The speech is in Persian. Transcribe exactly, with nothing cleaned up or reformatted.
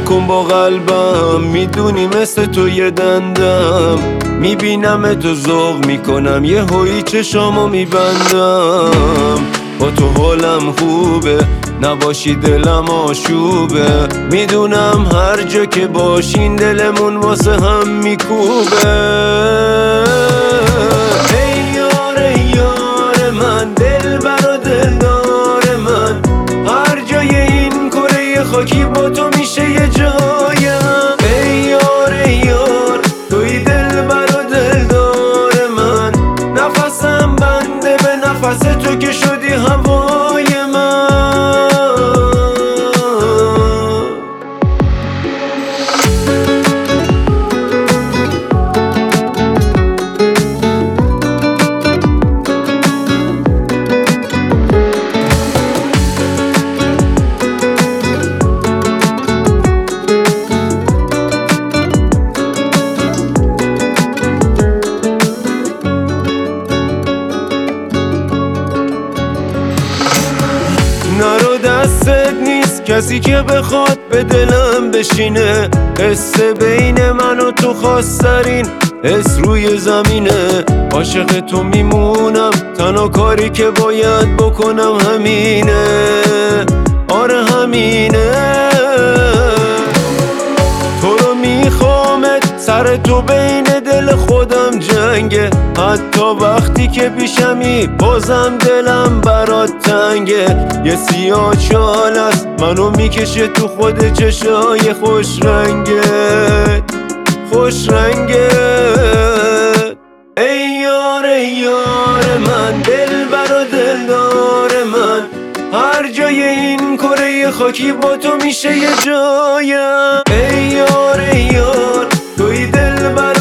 نکن با قلبم، میدونی مثل تو یه دندم، میبینم تو ذوق میکنم یه هایی چشامو میبندم. با تو حالم خوبه، نباشی دلم آشوبه، میدونم هر جا که باشین دلمون واسه هم میکوبه. ای یار ای یار من، دل برا دلدار من، هر جای این کره خاکی با تو میشه یه جایم. ای یار ای یار، توی دل برا دلدار من، نفسم بنده به نفس تو که شدی هوای من. نرو دستت نیست کسی که بخواد به دلم بشینه، حس بین من و تو خواسترین حس روی زمینه. عاشق تو میمونم، تنها کاری که باید بکنم همینه، آره همینه. تو رو میخوامت، سر تو بین دل خودم جنگه، حتی وقتی که پیشمی بازم دلم برات تنگه. یه سیاه چال است منو میکشه تو خود چشای خوش رنگت، خوش رنگت. ای یار ای یار من، دل برا دلدار من، هر جای این کره خاکی با تو میشه یه جایم. ای یار ای یار، توی دل برا